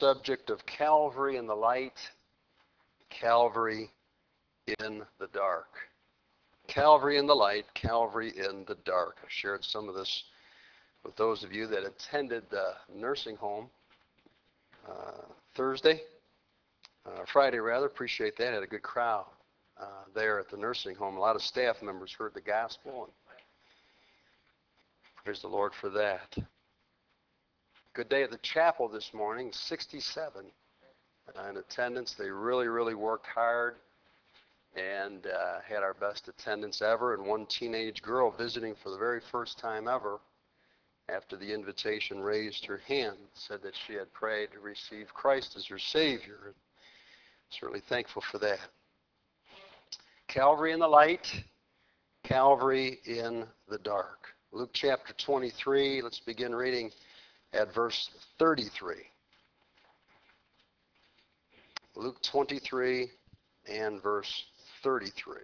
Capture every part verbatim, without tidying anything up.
subject of Calvary in the light, Calvary in the dark. Calvary in the light, Calvary in the dark. I shared some of this with those of you that attended the nursing home uh, Thursday, uh, Friday rather. Appreciate that. Had a good crowd uh, there at the nursing home. A lot of staff members heard the gospel, and praise the Lord for that. Good day at the chapel this morning, sixty-seven in attendance. They really, really worked hard and uh, had our best attendance ever. And one teenage girl visiting for the very first time ever, after the invitation, raised her hand, said that she had prayed to receive Christ as her Savior. Certainly thankful for that. Calvary in the light, Calvary in the dark. Luke chapter twenty-three, let's begin reading at verse thirty-three. Luke twenty-three and verse thirty-three.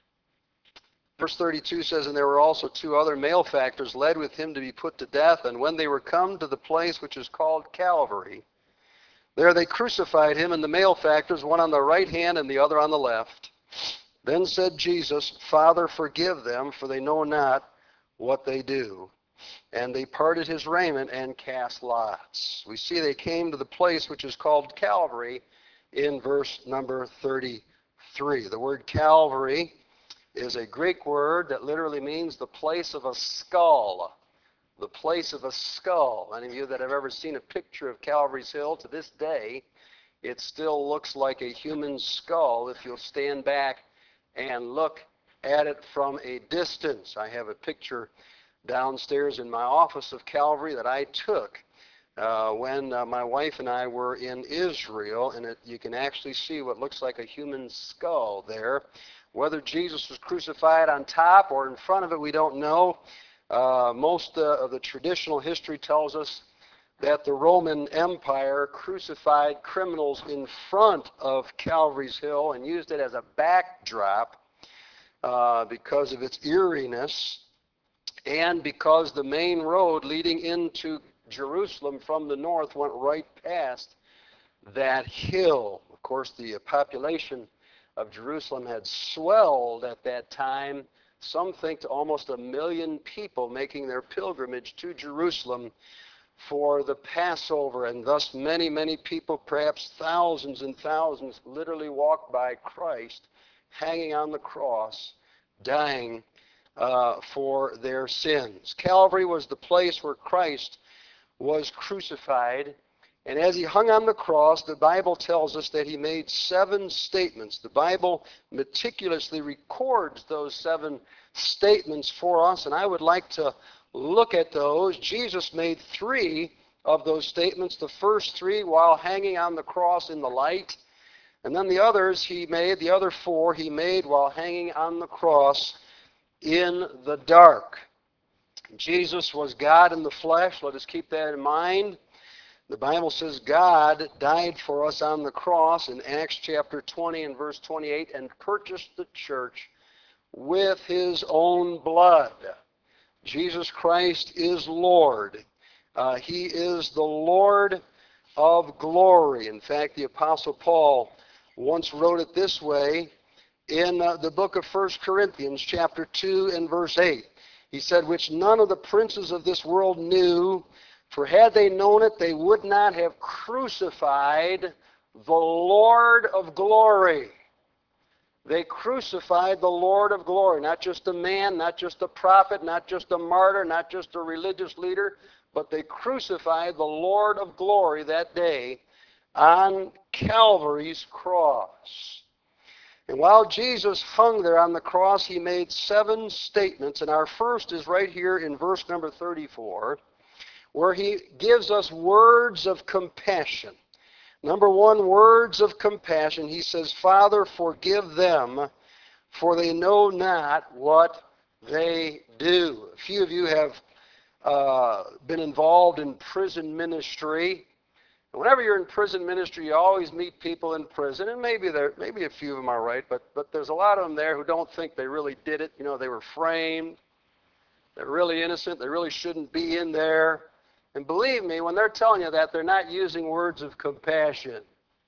Verse thirty-two says, "And there were also two other malefactors led with him to be put to death. And when they were come to the place which is called Calvary, there they crucified him and the malefactors, one on the right hand and the other on the left. Then said Jesus, Father, forgive them, for they know not what they do. And they parted his raiment and cast lots." We see they came to the place which is called Calvary in verse number thirty-three. The word Calvary is a Greek word that literally means the place of a skull. The place of a skull. Any of you that have ever seen a picture of Calvary's Hill, to this day, it still looks like a human skull if you'll stand back and look at it from a distance. I have a picture downstairs in my office of Calvary that I took uh, when uh, my wife and I were in Israel, and it, you can actually see what looks like a human skull there. Whether Jesus was crucified on top or in front of it, we don't know. Uh, most uh, of the traditional history tells us that the Roman Empire crucified criminals in front of Calvary's Hill and used it as a backdrop uh, because of its eeriness, and because the main road leading into Jerusalem from the north went right past that hill. Of course, the population of Jerusalem had swelled at that time. Some think to almost a million people making their pilgrimage to Jerusalem for the Passover, and thus many, many people, perhaps thousands and thousands, literally walked by Christ hanging on the cross, dying uh, for their sins. Calvary was the place where Christ was crucified, and as he hung on the cross, the Bible tells us that he made seven statements. The Bible meticulously records those seven statements for us, and I would like to look at those. Jesus made three of those statements, the first three while hanging on the cross in the light, and then the others he made, the other four he made while hanging on the cross in the dark. Jesus was God in the flesh. Let us keep that in mind. The Bible says God died for us on the cross in Acts chapter twenty and verse twenty-eight and purchased the church with his own blood. Jesus Christ is Lord. Uh, he is the Lord of glory. In fact, the Apostle Paul once wrote it this way in uh, the book of First Corinthians chapter two and verse eight. He said, which none of the princes of this world knew, for had they known it, they would not have crucified the Lord of glory. They crucified the Lord of glory, not just a man, not just a prophet, not just a martyr, not just a religious leader, but they crucified the Lord of glory that day on Calvary's cross. And while Jesus hung there on the cross, he made seven statements, and our first is right here in verse number thirty-four, where he gives us words of compassion. Number one, words of compassion. He says, Father, forgive them, for they know not what they do. A few of you have uh, been involved in prison ministry. And whenever you're in prison ministry, you always meet people in prison, and maybe there, maybe a few of them are right, but but there's a lot of them there who don't think they really did it. You know, they were framed. They're really innocent. They really shouldn't be in there. And believe me, when they're telling you that, they're not using words of compassion.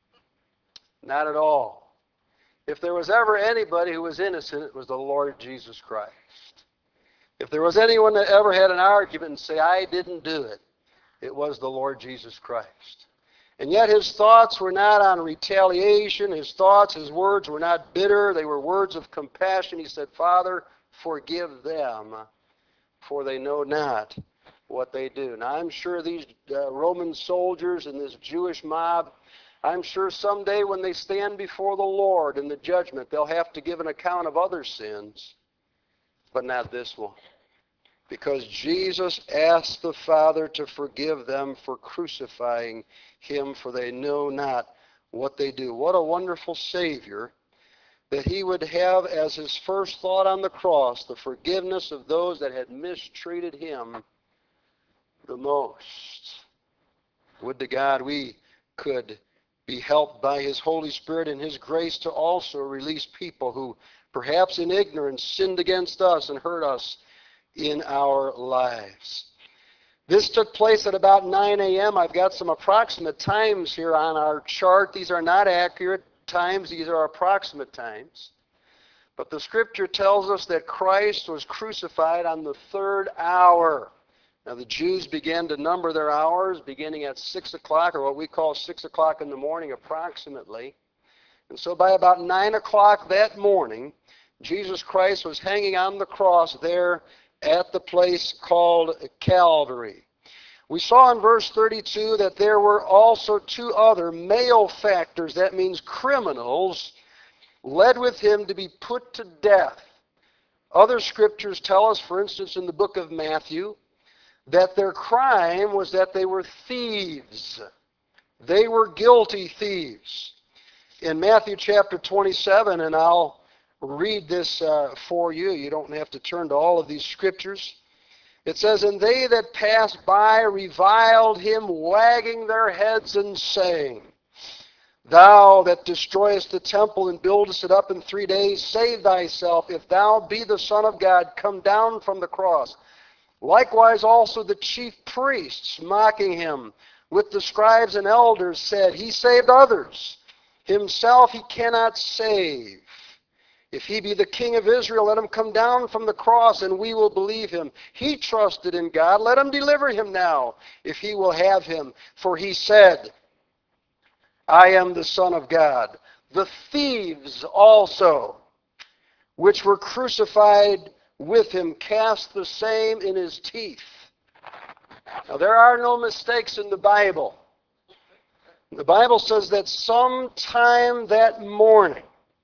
Not at all. If there was ever anybody who was innocent, it was the Lord Jesus Christ. If there was anyone that ever had an argument and say, I didn't do it, it was the Lord Jesus Christ. And yet his thoughts were not on retaliation. His thoughts, his words were not bitter. They were words of compassion. He said, Father, forgive them, for they know not what they do. Now, I'm sure these uh, Roman soldiers and this Jewish mob, I'm sure someday when they stand before the Lord in the judgment, they'll have to give an account of other sins, but not this one. Because Jesus asked the Father to forgive them for crucifying him, for they know not what they do. What a wonderful Savior, that he would have as his first thought on the cross the forgiveness of those that had mistreated him the most. Would to God we could be helped by his Holy Spirit and his grace to also release people who perhaps in ignorance sinned against us and hurt us in our lives. This took place at about nine a.m. I've got some approximate times here on our chart. These are not accurate times. These are approximate times. But the scripture tells us that Christ was crucified on the third hour. Now the Jews began to number their hours beginning at six o'clock, or what we call six o'clock in the morning approximately. And so by about nine o'clock that morning, Jesus Christ was hanging on the cross there at the place called Calvary. We saw in verse thirty-two that there were also two other malefactors, that means criminals, led with him to be put to death. Other scriptures tell us, for instance, in the book of Matthew, that their crime was that they were thieves. They were guilty thieves. In Matthew chapter twenty-seven, and I'll read this uh, for you. You don't have to turn to all of these scriptures. It says, And they that passed by reviled him, wagging their heads and saying, Thou that destroyest the temple and buildest it up in three days, save thyself. If thou be the Son of God, come down from the cross. Likewise also the chief priests, mocking him, with the scribes and elders, said, He saved others. Himself he cannot save. If he be the King of Israel, let him come down from the cross, and we will believe him. He trusted in God. Let him deliver him now, if he will have him. For he said, I am the Son of God. The thieves also, which were crucified with him, cast the same in his teeth. Now, there are no mistakes in the Bible. The Bible says that sometime that morning,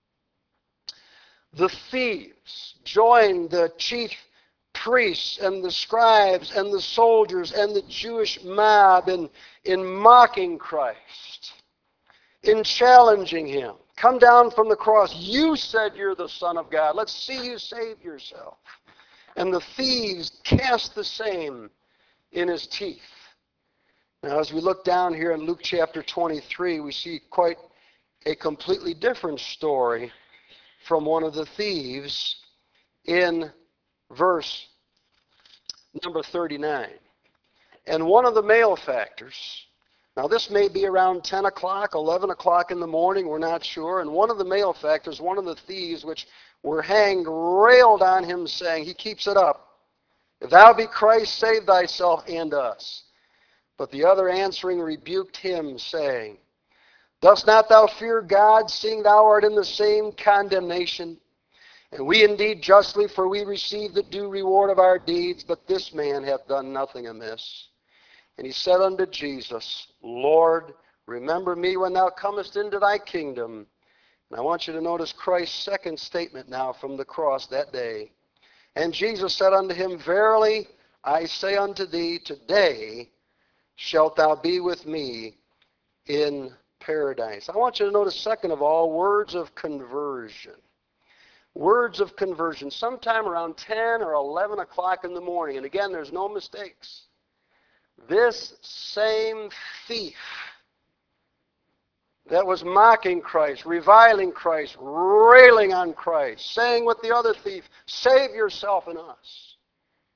the thieves joined the chief priests and the scribes and the soldiers and the Jewish mob in, in mocking Christ, in challenging him. Come down from the cross. You said you're the Son of God. Let's see you save yourself. And the thieves cast the same in his teeth. Now, as we look down here in Luke chapter twenty-three, we see quite a completely different story from one of the thieves in verse number thirty-nine. And one of the malefactors, now this may be around ten o'clock, eleven o'clock in the morning, we're not sure, and one of the malefactors, one of the thieves which were hanged, railed on him, saying, he keeps it up, If thou be Christ, save thyself and us. But the other answering rebuked him, saying, Dost not thou fear God, seeing thou art in the same condemnation? And we indeed justly, for we receive the due reward of our deeds, but this man hath done nothing amiss. And he said unto Jesus, Lord, remember me when thou comest into thy kingdom. And I want you to notice Christ's second statement now from the cross that day. And Jesus said unto him, Verily I say unto thee, today shalt thou be with me in paradise. I want you to notice, second of all, words of conversion. Words of conversion, sometime around ten or eleven o'clock in the morning. And again, there's no mistakes. This same thief that was mocking Christ, reviling Christ, railing on Christ, saying with the other thief, save yourself and us,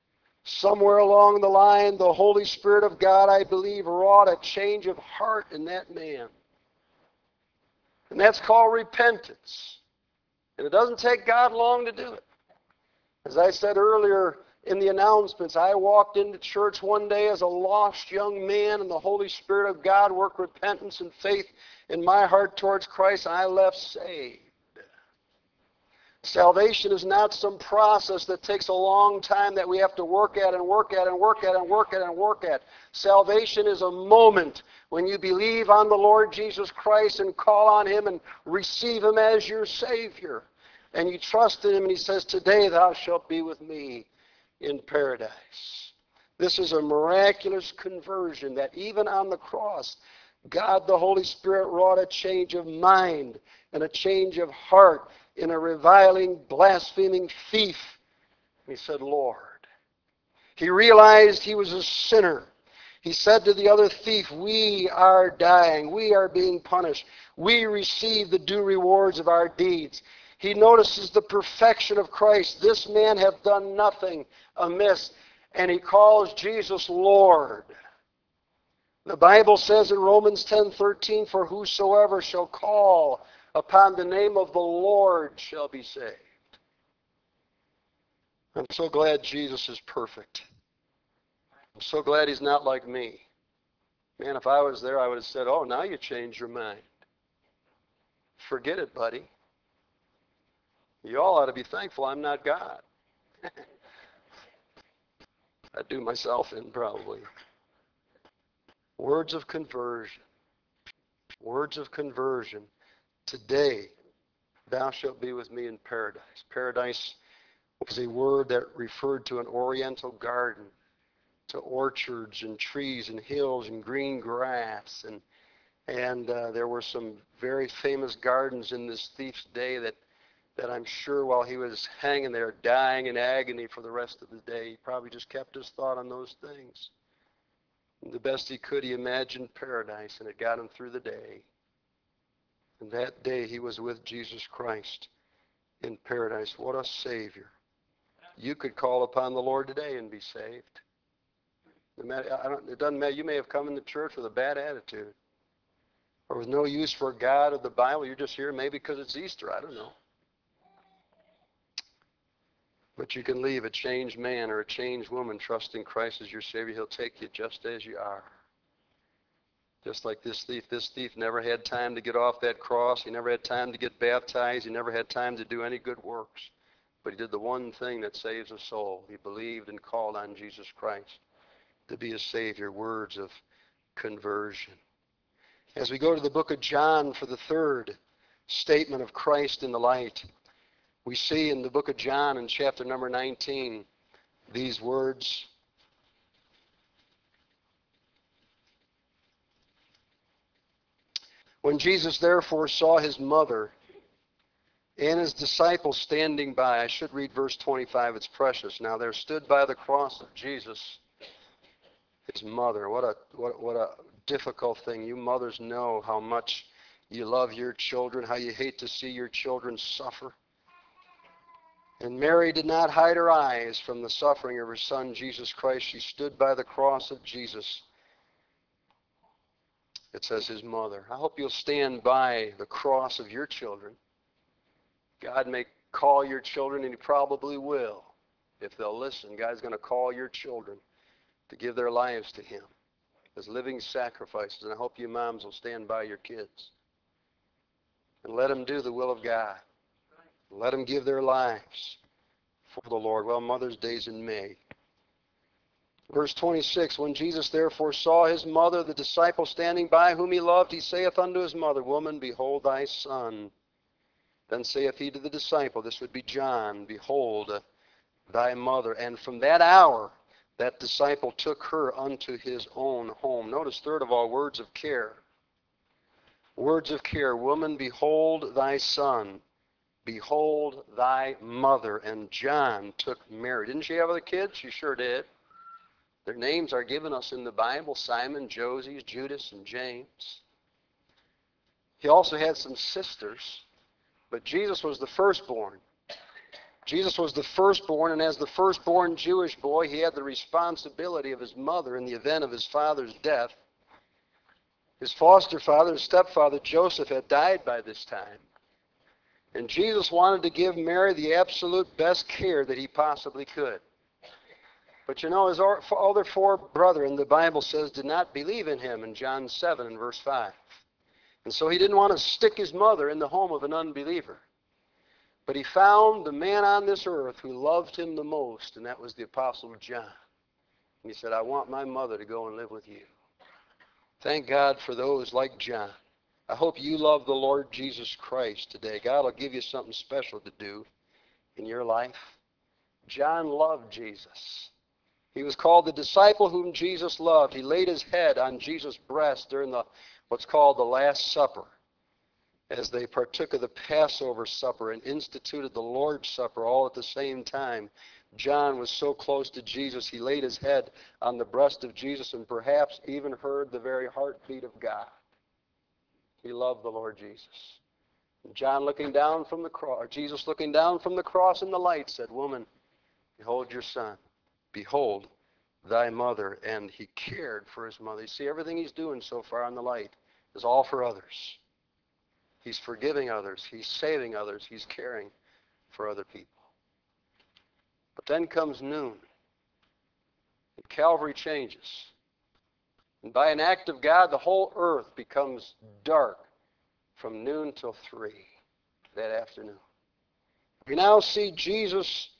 Somewhere along the line, the Holy Spirit of God, I believe, wrought a change of heart in that man. And that's called repentance. And it doesn't take God long to do it. As I said earlier in the announcements, I walked into church one day as a lost young man, and the Holy Spirit of God worked repentance and faith in my heart towards Christ, and I left saved. Salvation is not some process that takes a long time that we have to work at and work at and work at and work at and work at. Salvation is a moment when you believe on the Lord Jesus Christ and call on Him and receive Him as your Savior. And you trust in Him, and He says, today thou shalt be with me in paradise. This is a miraculous conversion that even on the cross, God the Holy Spirit wrought a change of mind and a change of heart in a reviling, blaspheming thief. He said, Lord. He realized he was a sinner. He said to the other thief, we are dying. We are being punished. We receive the due rewards of our deeds. He notices the perfection of Christ. This man hath done nothing amiss. And he calls Jesus Lord. The Bible says in Romans ten thirteen, for whosoever shall call upon the name of the Lord shall be saved. I'm so glad Jesus is perfect. I'm so glad He's not like me. Man, if I was there, I would have said, oh, now you changed your mind. Forget it, buddy. You all ought to be thankful I'm not God. I'd do myself in probably. Words of conversion. Words of conversion. Today, thou shalt be with me in paradise. Paradise was a word that referred to an oriental garden, to orchards and trees and hills and green grass. And and uh, there were some very famous gardens in this thief's day that, that I'm sure while he was hanging there dying in agony for the rest of the day, he probably just kept his thought on those things. And the best he could, he imagined paradise, and it got him through the day. And that day he was with Jesus Christ in paradise. What a Savior. You could call upon the Lord today and be saved. It doesn't matter. You may have come into church with a bad attitude or with no use for God or the Bible. You're just here maybe because it's Easter. I don't know. But you can leave a changed man or a changed woman trusting Christ as your Savior. He'll take you just as you are. Just like this thief. This thief never had time to get off that cross. He never had time to get baptized. He never had time to do any good works. But he did the one thing that saves a soul. He believed and called on Jesus Christ to be his Savior. Words of conversion. As we go to the book of John for the third statement of Christ in the light, we see in the book of John in chapter number nineteen these words. When Jesus therefore saw his mother and his disciples standing by, I should read verse twenty-five, it's precious. Now there stood by the cross of Jesus his mother. What a what what a difficult thing. You mothers know how much you love your children, how you hate to see your children suffer. And Mary did not hide her eyes from the suffering of her son, Jesus Christ. She stood by the cross of Jesus. It says his mother. I hope you'll stand by the cross of your children. God may call your children, and he probably will. If they'll listen, God's going to call your children to give their lives to him as living sacrifices. And I hope you moms will stand by your kids and let them do the will of God. Let them give their lives for the Lord. Well, Mother's Day's in May. Verse twenty-six, when Jesus therefore saw his mother, the disciple standing by whom he loved, he saith unto his mother, Woman, behold thy son. Then saith he to the disciple, this would be John, Behold thy mother. And from that hour, that disciple took her unto his own home. Notice, third of all, words of care. Words of care. Woman, behold thy son. Behold thy mother. And John took Mary. Didn't she have other kids? She sure did. Their names are given us in the Bible. Simon, Joses, Judas, and James. He also had some sisters. But Jesus was the firstborn. Jesus was the firstborn, and as the firstborn Jewish boy, he had the responsibility of his mother in the event of his father's death. His foster father and stepfather, Joseph, had died by this time. And Jesus wanted to give Mary the absolute best care that he possibly could. But you know, his other four brethren, the Bible says, did not believe in him in John seven and verse five. And so he didn't want to stick his mother in the home of an unbeliever. But he found the man on this earth who loved him the most, and that was the Apostle John. And he said, I want my mother to go and live with you. Thank God for those like John. I hope you love the Lord Jesus Christ today. God will give you something special to do in your life. John loved Jesus. He was called the disciple whom Jesus loved. He laid his head on Jesus' breast during the what's called the Last Supper, as they partook of the Passover supper and instituted the Lord's Supper all at the same time. John was so close to Jesus, he laid his head on the breast of Jesus and perhaps even heard the very heartbeat of God. He loved the Lord Jesus. And John looking down from the cross, or Jesus looking down from the cross in the light said, Woman, behold your son. Behold thy mother. And he cared for his mother. You see, everything he's doing so far on the light is all for others. He's forgiving others. He's saving others. He's caring for other people. But then comes noon. And Calvary changes. And by an act of God, the whole earth becomes dark from noon till three that afternoon. We now see Jesus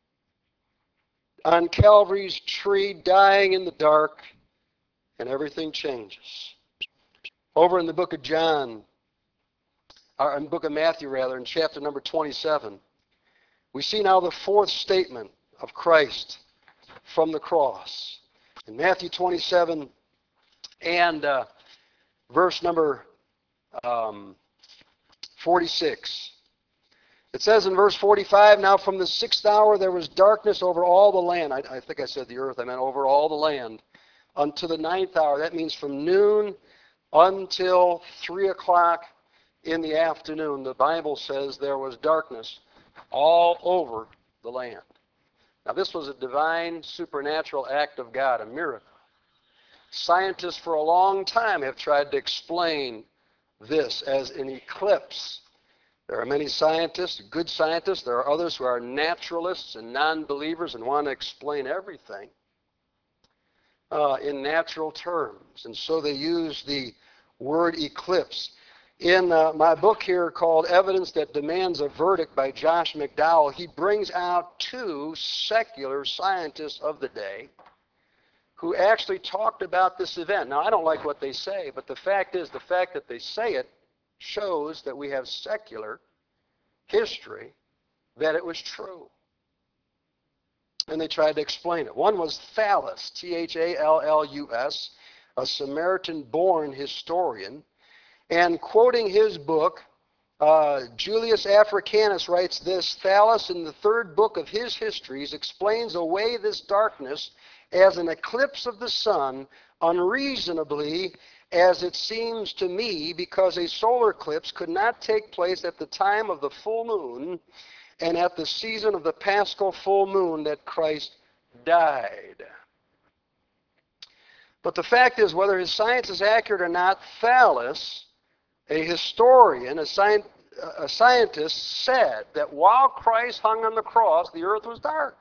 on Calvary's tree dying in the dark, and everything changes. Over in the book of John, or in the book of Matthew rather, in chapter number twenty-seven, we see now the fourth statement of Christ from the cross. In Matthew twenty-seven and uh, verse number um, forty-six. It says in verse forty-five, Now from the sixth hour there was darkness over all the land. I, I think I said the earth, I meant over all the land. Unto the ninth hour, that means from noon until three o'clock in the afternoon. The Bible says there was darkness all over the land. Now this was a divine supernatural act of God, a miracle. Scientists for a long time have tried to explain this as an eclipse. There are many scientists, good scientists. There are others who are naturalists and non-believers and want to explain everything uh, in natural terms. And so they use the word eclipse. In uh, my book here called Evidence That Demands a Verdict by Josh McDowell, he brings out two secular scientists of the day who actually talked about this event. Now, I don't like what they say, but the fact is, the fact that they say it shows that we have secular history that it was true. And they tried to explain it. One was Thallus, T H A L L U S, a Samaritan-born historian. And quoting his book, uh, Julius Africanus writes this, Thallus, in the third book of his histories, explains away this darkness as an eclipse of the sun, unreasonably as it seems to me, because a solar eclipse could not take place at the time of the full moon and at the season of the paschal full moon that Christ died. But the fact is, whether his science is accurate or not, Thallus, a historian, a, sci- a scientist, said that while Christ hung on the cross, the earth was dark.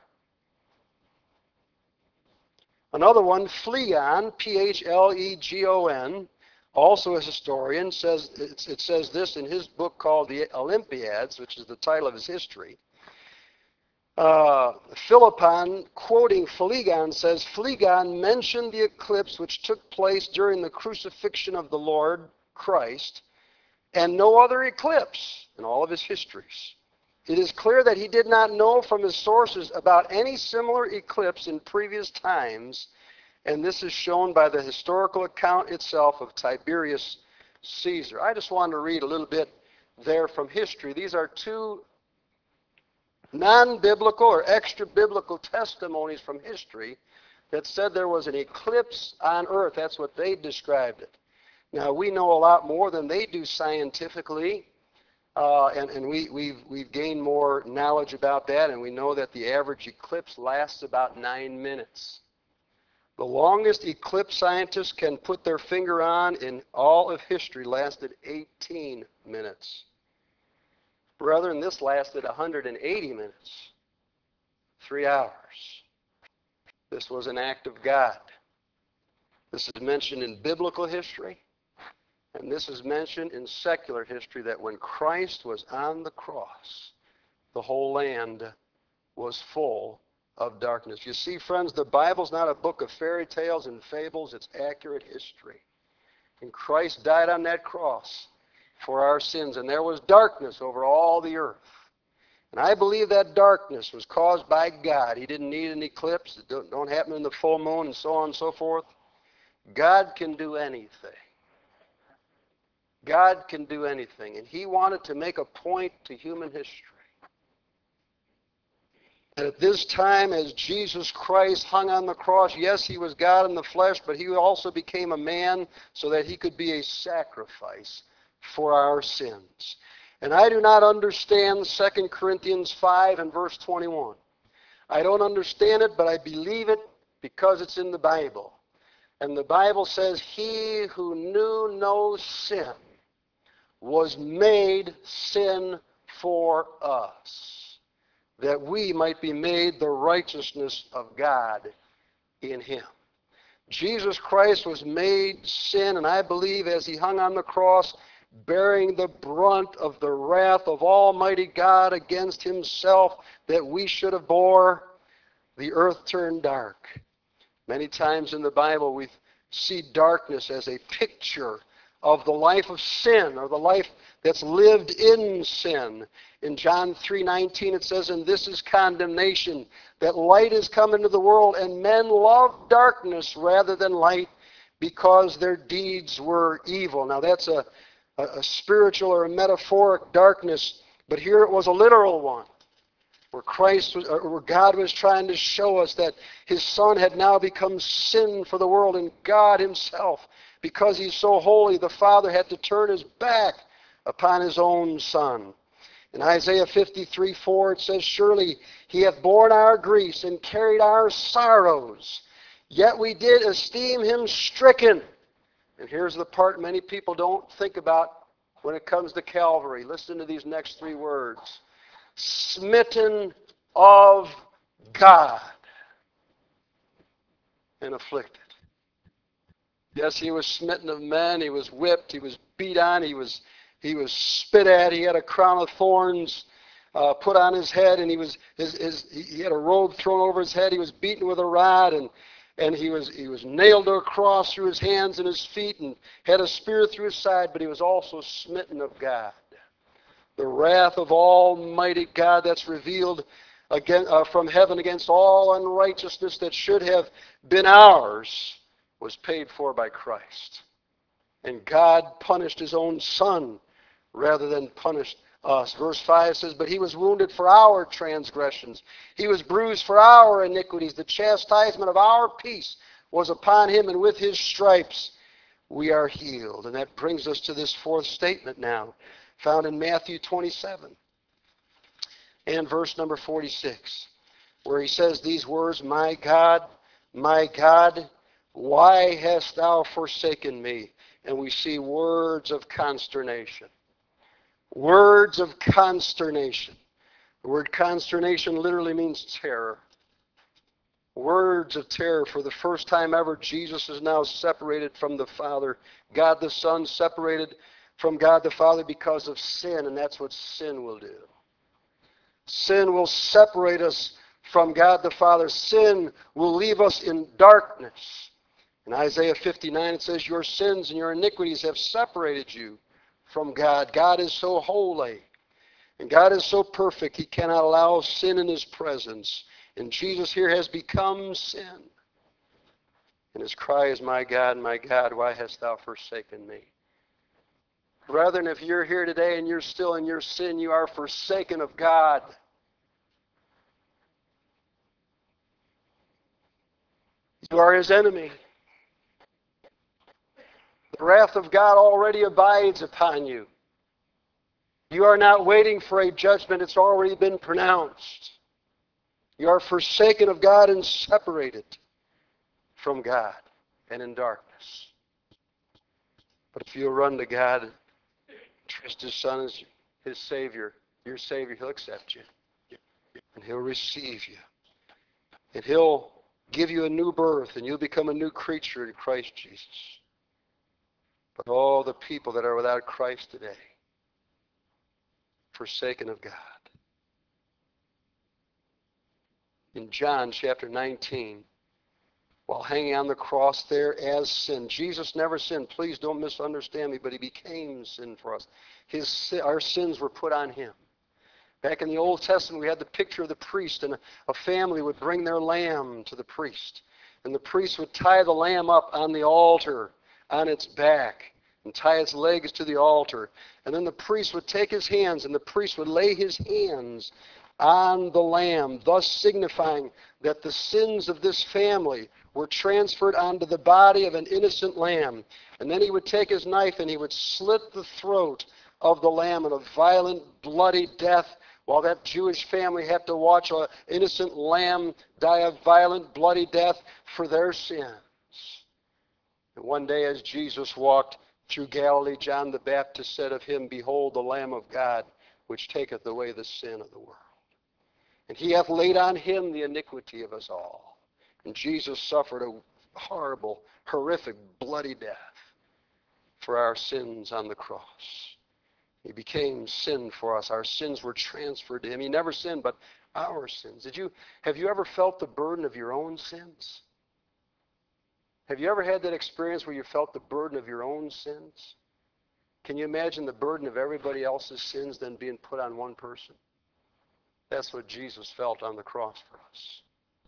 Another one, Phlegon, P H L E G O N, also a historian, says it says this in his book called The Olympiads, which is the title of his history. Uh, Philippon, quoting Phlegon, says, Phlegon mentioned the eclipse which took place during the crucifixion of the Lord Christ, and no other eclipse in all of his histories. It is clear that he did not know from his sources about any similar eclipse in previous times, and this is shown by the historical account itself of Tiberius Caesar. I just wanted to read a little bit there from history. These are two non-biblical or extra-biblical testimonies from history that said there was an eclipse on earth. That's what they described it. Now, we know a lot more than they do scientifically Uh, and and we, we've, we've gained more knowledge about that, and we know that the average eclipse lasts about nine minutes. The longest eclipse scientists can put their finger on in all of history lasted eighteen minutes. Brethren, this lasted one hundred eighty minutes, three hours. This was an act of God. This is mentioned in biblical history, and this is mentioned in secular history, that when Christ was on the cross, the whole land was full of darkness. You see, friends, the Bible's not a book of fairy tales and fables. It's accurate history. And Christ died on that cross for our sins, and there was darkness over all the earth. And I believe that darkness was caused by God. He didn't need an eclipse. It don't, don't happen in the full moon and so on and so forth. God can do anything. God can do anything. And he wanted to make a point to human history. And at this time, as Jesus Christ hung on the cross, yes, he was God in the flesh, but he also became a man so that he could be a sacrifice for our sins. And I do not understand Second Corinthians five and verse twenty-one. I don't understand it, but I believe it because it's in the Bible. And the Bible says, he who knew no sin was made sin for us, that we might be made the righteousness of God in him. Jesus Christ was made sin, and I believe as he hung on the cross, bearing the brunt of the wrath of Almighty God against himself that we should have bore, the earth turned dark. Many times in the Bible we see darkness as a picture of the life of sin, or the life that's lived in sin. In John three nineteen it says, and this is condemnation, that light is come into the world, and men love darkness rather than light, because their deeds were evil. Now that's a, a, a spiritual or a metaphoric darkness, but here it was a literal one, where Christ was, or where God was trying to show us that his Son had now become sin for the world, and God himself, because he's so holy, the Father had to turn his back upon his own Son. In Isaiah fifty-three four it says, surely he hath borne our griefs and carried our sorrows, yet we did esteem him stricken. And here's the part many people don't think about when it comes to Calvary. Listen to these next three words. Smitten of God and afflicted. Yes, he was smitten of men, he was whipped, he was beat on, he was he was spit at, he had a crown of thorns uh, put on his head, and he was his, his he had a robe thrown over his head, he was beaten with a rod, and and he was he was nailed to a cross through his hands and his feet, and had a spear through his side, but he was also smitten of God. The wrath of Almighty God that's revealed again, uh, from heaven against all unrighteousness that should have been ours was paid for by Christ. And God punished his own Son rather than punish us. Verse five says, but he was wounded for our transgressions. He was bruised for our iniquities. The chastisement of our peace was upon him, and with his stripes we are healed. And that brings us to this fourth statement now, found in Matthew twenty-seven and verse number forty-six, where he says these words, my God, my God, why hast thou forsaken me? And we see words of consternation. Words of consternation. The word consternation literally means terror. Words of terror. For the first time ever, Jesus is now separated from the Father. God the Son separated from God the Father because of sin, and that's what sin will do. Sin will separate us from God the Father. Sin will leave us in darkness. In Isaiah fifty-nine, it says, your sins and your iniquities have separated you from God. God is so holy, and God is so perfect, he cannot allow sin in his presence. And Jesus here has become sin. And his cry is, my God, my God, why hast thou forsaken me? Brethren, if you're here today and you're still in your sin, you are forsaken of God. You are his enemy. The wrath of God already abides upon you. You are not waiting for a judgment. It's already been pronounced. You are forsaken of God and separated from God and in darkness. But if you'll run to God and trust His Son as His Savior, your Savior, He'll accept you. And He'll receive you. And He'll give you a new birth, and you'll become a new creature in Christ Jesus. But all the people that are without Christ today, forsaken of God. In John chapter nineteen, while hanging on the cross there as sin, Jesus never sinned. Please don't misunderstand me, but He became sin for us. His, our sins were put on Him. Back in the Old Testament, we had the picture of the priest, and a, a family would bring their lamb to the priest. And the priest would tie the lamb up on the altar, on its back, and tie its legs to the altar. And then the priest would take his hands, and the priest would lay his hands on the lamb, thus signifying that the sins of this family were transferred onto the body of an innocent lamb. And then he would take his knife and he would slit the throat of the lamb in a violent, bloody death, while that Jewish family had to watch an innocent lamb die a violent, bloody death for their sins. And one day as Jesus walked through Galilee, John the Baptist said of him, "Behold the Lamb of God, which taketh away the sin of the world. And He hath laid on Him the iniquity of us all." And Jesus suffered a horrible, horrific, bloody death for our sins on the cross. He became sin for us. Our sins were transferred to Him. He never sinned, but our sins. Did you, have you ever felt the burden of your own sins? Have you ever had that experience where you felt the burden of your own sins? Can you imagine the burden of everybody else's sins then being put on one person? That's what Jesus felt on the cross for us.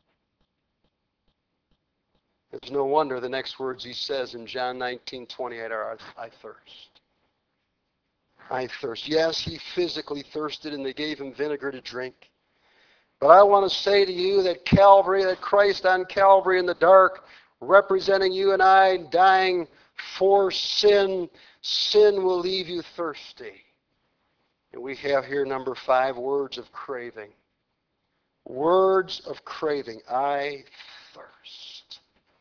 It's no wonder the next words He says in John nineteen twenty-eight are, "I thirst. I thirst." Yes, He physically thirsted, and they gave Him vinegar to drink. But I want to say to you that Calvary, that Christ on Calvary in the dark, representing you and I, dying for sin, sin will leave you thirsty. And we have here number five, words of craving. Words of craving. I thirst.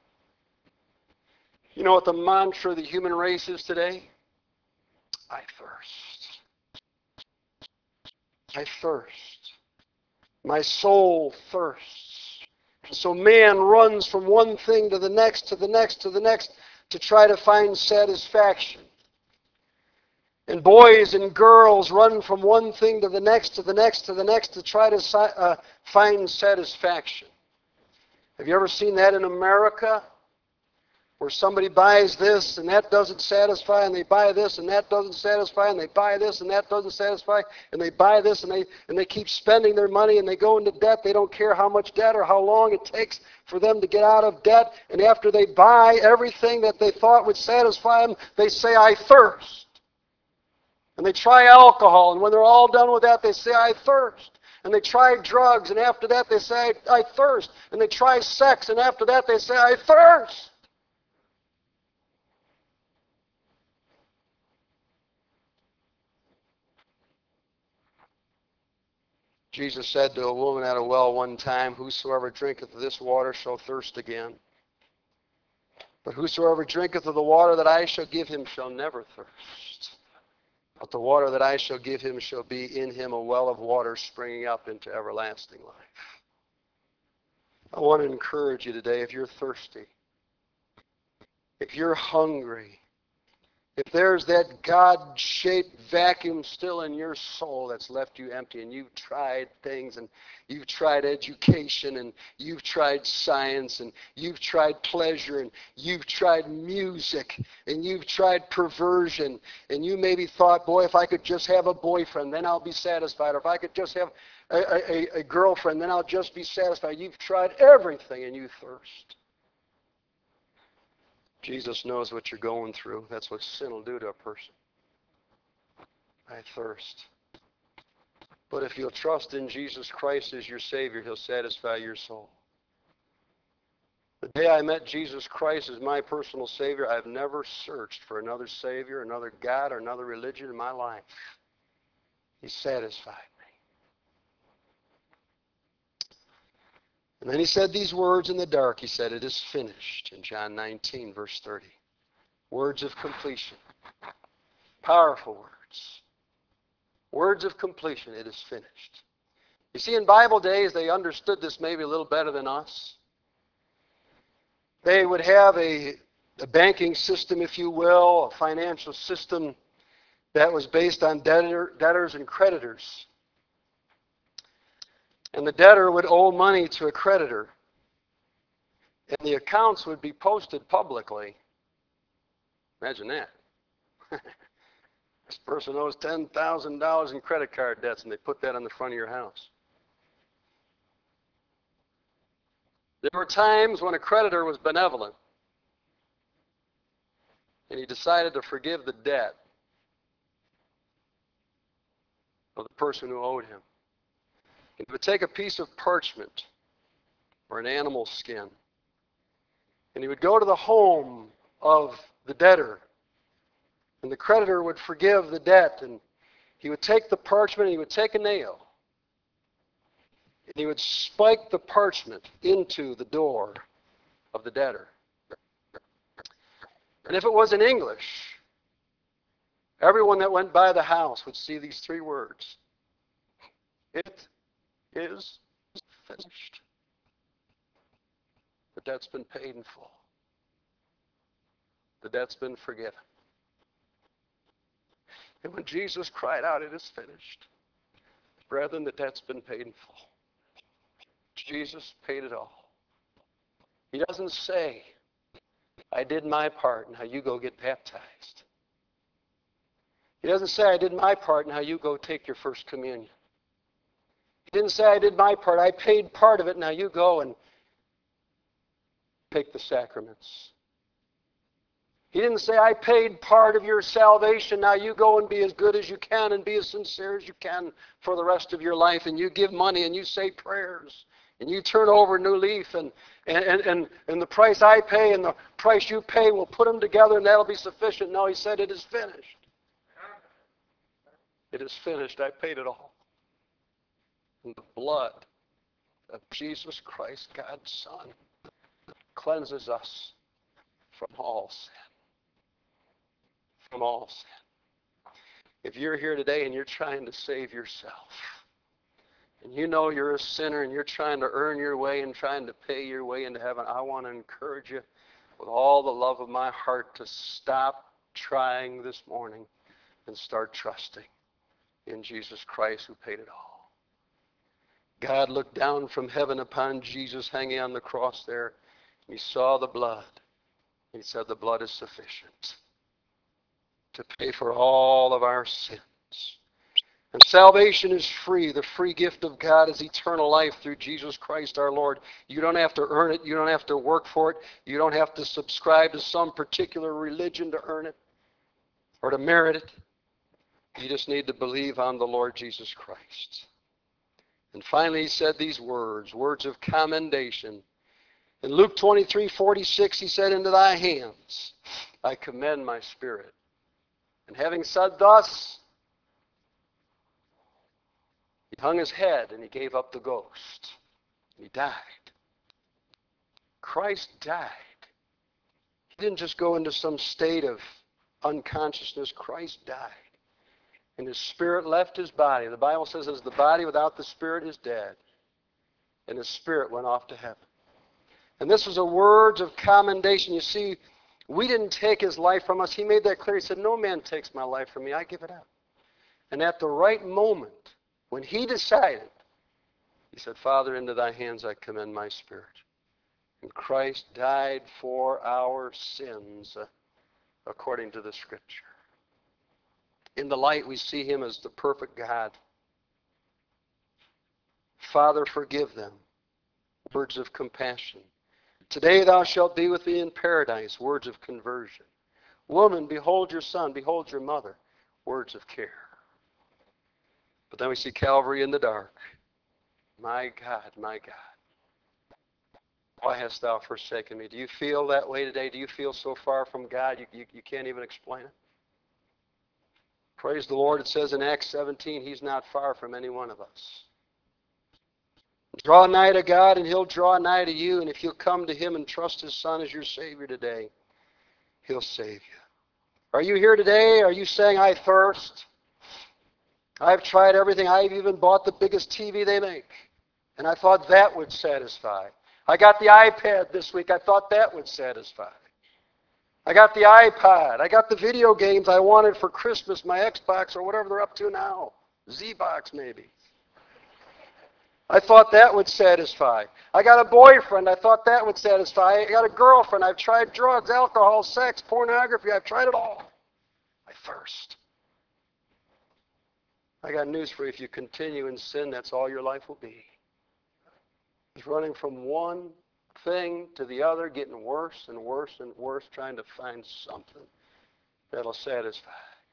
You know what the mantra of the human race is today? I thirst. I thirst. My soul thirsts. So man runs from one thing to the next, to the next, to the next, to try to find satisfaction. And boys and girls run from one thing to the next, to the next, to the next, to try to uh, find satisfaction. Have you ever seen that in America? Where somebody buys this and that doesn't satisfy, and they buy this and that doesn't satisfy, and they buy this and that doesn't satisfy, and they buy this and they and they keep spending their money and they go into debt. They don't care how much debt or how long it takes for them to get out of debt. And after they buy everything that they thought would satisfy them, they say, "I thirst." And they try alcohol, and when they're all done with that, they say, "I thirst." And they try drugs, and after that they say, "I thirst." And they try sex, and after that they say, "I thirst." Jesus said to a woman at a well one time, "Whosoever drinketh of this water shall thirst again. But whosoever drinketh of the water that I shall give him shall never thirst. But the water that I shall give him shall be in him a well of water springing up into everlasting life." I want to encourage you today, if you're thirsty, if you're hungry, if there's that God-shaped vacuum still in your soul that's left you empty, and you've tried things, and you've tried education, and you've tried science, and you've tried pleasure, and you've tried music, and you've tried perversion, and you maybe thought, boy, if I could just have a boyfriend, then I'll be satisfied, or if I could just have a, a, a girlfriend, then I'll just be satisfied. You've tried everything, and you thirst. Jesus knows what you're going through. That's what sin will do to a person. I thirst. But if you'll trust in Jesus Christ as your Savior, He'll satisfy your soul. The day I met Jesus Christ as my personal Savior, I've never searched for another Savior, another God, or another religion in my life. He satisfied me. And then he said these words in the dark. He said, it is finished, in John nineteen, verse thirty. Words of completion. Powerful words. Words of completion. It is finished. You see, in Bible days, they understood this maybe a little better than us. They would have a, a banking system, if you will, a financial system that was based on debtor, debtors and creditors. And the debtor would owe money to a creditor. And the accounts would be posted publicly. Imagine that. This person owes ten thousand dollars in credit card debts, and they put that on the front of your house. There were times when a creditor was benevolent, and he decided to forgive the debt of the person who owed him. He would take a piece of parchment or an animal skin, and he would go to the home of the debtor, and the creditor would forgive the debt, and he would take the parchment and he would take a nail, and he would spike the parchment into the door of the debtor. And if it was in English, everyone that went by the house would see these three words. It is finished. The debt's been paid in full. The debt's been forgiven. And when Jesus cried out, it is finished, brethren, the debt's been paid in full. Jesus paid it all. He doesn't say, I did my part, now you go get baptized. He doesn't say, I did my part, now you go take your first communion. He didn't say, I did my part, I paid part of it, now you go and take the sacraments. He didn't say, I paid part of your salvation, now you go and be as good as you can and be as sincere as you can for the rest of your life, and you give money and you say prayers and you turn over a new leaf, and, and, and, and the price I pay and the price you pay, we'll put them together and that'll be sufficient. No, he said, it is finished. It is finished. I paid it all. And the blood of Jesus Christ, God's Son, cleanses us from all sin. From all sin. If you're here today and you're trying to save yourself, and you know you're a sinner and you're trying to earn your way and trying to pay your way into heaven, I want to encourage you with all the love of my heart to stop trying this morning and start trusting in Jesus Christ who paid it all. God looked down from heaven upon Jesus hanging on the cross there, and he saw the blood. He said, the blood is sufficient to pay for all of our sins. And salvation is free. The free gift of God is eternal life through Jesus Christ our Lord. You don't have to earn it. You don't have to work for it. You don't have to subscribe to some particular religion to earn it or to merit it. You just need to believe on the Lord Jesus Christ. And finally he said these words, words of commendation. In Luke twenty-three forty-six, he said, into thy hands I commend my spirit. And having said thus, he hung his head and he gave up the ghost. He died. Christ died. He didn't just go into some state of unconsciousness. Christ died. And his spirit left his body. The Bible says, as the body without the spirit is dead. And his spirit went off to heaven. And this was a word of commendation. You see, we didn't take his life from us. He made that clear. He said, no man takes my life from me. I give it up. And at the right moment, when he decided, he said, Father, into thy hands I commend my spirit. And Christ died for our sins, uh, according to the Scripture. In the light, we see him as the perfect God. Father, forgive them. Words of compassion. Today thou shalt be with me in paradise. Words of conversion. Woman, behold your son. Behold your mother. Words of care. But then we see Calvary in the dark. My God, my God. Why hast thou forsaken me? Do you feel that way today? Do you feel so far from God you, you, you can't even explain it? Praise the Lord. It says in Acts seventeen, He's not far from any one of us. Draw nigh to God, and He'll draw nigh to you. And if you'll come to Him and trust His Son as your Savior today, He'll save you. Are you here today? Are you saying, I thirst? I've tried everything. I've even bought the biggest T V they make. And I thought that would satisfy. I got the iPad this week. I thought that would satisfy. I got the iPod. I got the video games I wanted for Christmas, my Xbox or whatever they're up to now. Z-Box maybe. I thought that would satisfy. I got a boyfriend. I thought that would satisfy. I got a girlfriend. I've tried drugs, alcohol, sex, pornography. I've tried it all. I thirst. I got news for you. If you continue in sin, that's all your life will be. It's running from one thing to the other, getting worse and worse and worse, trying to find something that'll satisfy.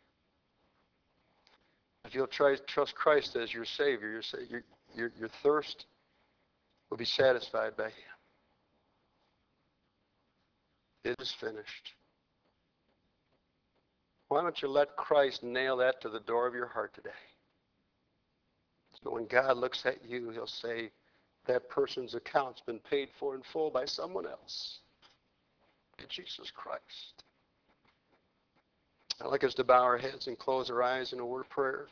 If you'll try, trust Christ as your Savior, your, your, your, your thirst will be satisfied by Him. It is finished. Why don't you let Christ nail that to the door of your heart today? So when God looks at you, He'll say, that person's account's been paid for in full by someone else. By Jesus Christ. I'd like us to bow our heads and close our eyes in a word of prayer.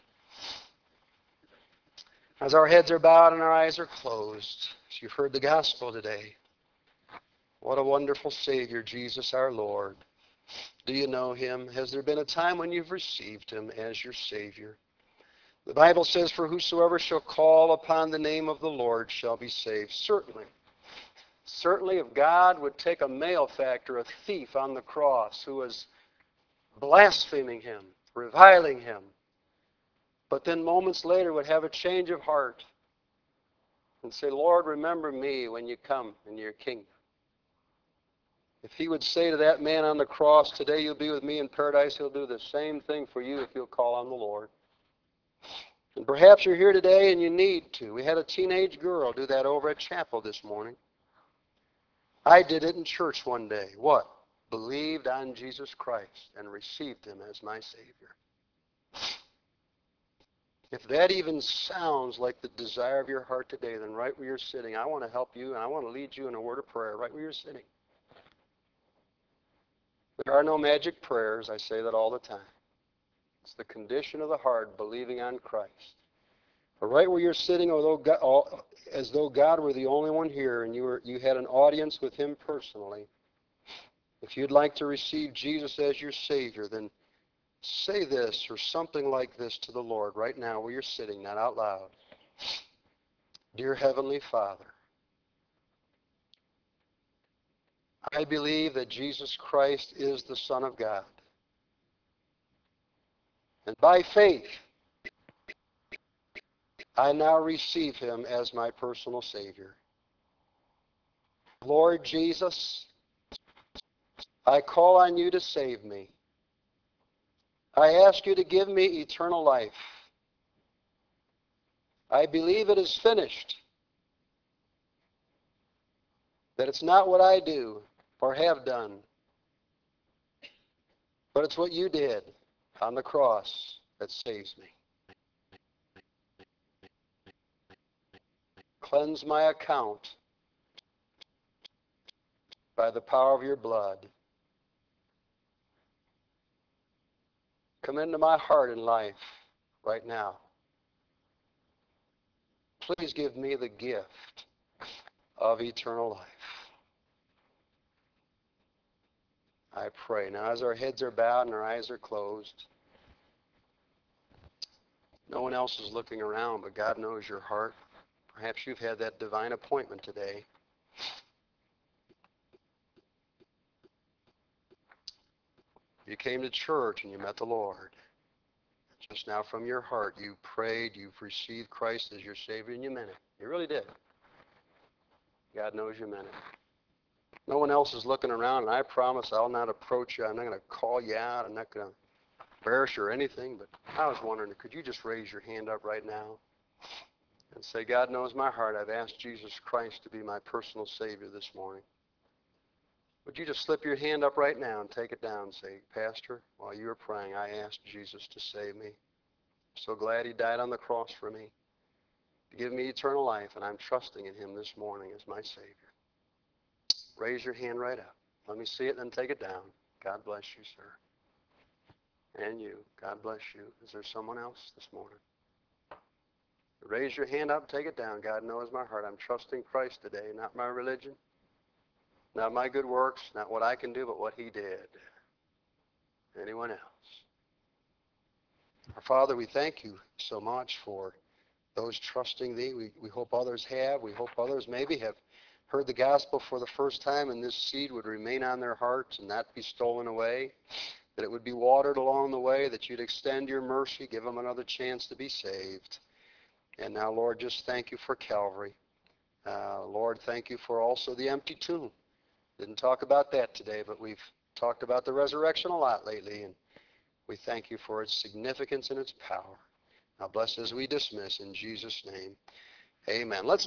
As our heads are bowed and our eyes are closed, as you've heard the gospel today, what a wonderful Savior, Jesus our Lord. Do you know Him? Has there been a time when you've received Him as your Savior? The Bible says, for whosoever shall call upon the name of the Lord shall be saved. Certainly. Certainly if God would take a malefactor, a thief on the cross who was blaspheming Him, reviling Him, but then moments later would have a change of heart and say, Lord, remember me when you come in your kingdom. If He would say to that man on the cross, today you'll be with me in paradise, He'll do the same thing for you if you'll call on the Lord. And perhaps you're here today and you need to. We had a teenage girl do that over at chapel this morning. I did it in church one day. What? Believed on Jesus Christ and received Him as my Savior. If that even sounds like the desire of your heart today, then right where you're sitting, I want to help you and I want to lead you in a word of prayer right where you're sitting. There are no magic prayers. I say that all the time. It's the condition of the heart, believing on Christ. But right where you're sitting, although God, as though God were the only one here and you were you had an audience with Him personally, if you'd like to receive Jesus as your Savior, then say this or something like this to the Lord right now where you're sitting, not out loud. Dear Heavenly Father, I believe that Jesus Christ is the Son of God. And by faith, I now receive Him as my personal Savior. Lord Jesus, I call on you to save me. I ask you to give me eternal life. I believe it is finished, that it's not what I do or have done, but it's what you did on the cross that saves me. Cleanse my account by the power of your blood. Come into my heart and life right now. Please give me the gift of eternal life. I pray. Now, as our heads are bowed and our eyes are closed, no one else is looking around, but God knows your heart. Perhaps you've had that divine appointment today. You came to church and you met the Lord. Just now from your heart, you prayed, you've received Christ as your Savior, and you meant it. You really did. God knows you meant it. No one else is looking around, and I promise I'll not approach you. I'm not going to call you out. I'm not going to embarrass you or anything, but I was wondering, could you just raise your hand up right now and say, God knows my heart. I've asked Jesus Christ to be my personal Savior this morning. Would you just slip your hand up right now and take it down and say, Pastor, while you were praying, I asked Jesus to save me. I'm so glad he died on the cross for me, to give me eternal life, and I'm trusting in him this morning as my Savior. Raise your hand right up. Let me see it, then take it down. God bless you, sir. And you. God bless you. Is there someone else this morning? Raise your hand up, take it down. God knows my heart. I'm trusting Christ today, not my religion, not my good works, not what I can do, but what he did. Anyone else? Our Father, we thank you so much for those trusting thee. We, we hope others have. We hope others maybe have heard the gospel for the first time, and this seed would remain on their hearts and not be stolen away, that it would be watered along the way, that you'd extend your mercy, give them another chance to be saved. And now, Lord, just thank you for Calvary. Uh, Lord, thank you for also the empty tomb. Didn't talk about that today, but we've talked about the resurrection a lot lately, and we thank you for its significance and its power. Now bless as we dismiss in Jesus' name. Amen. Let's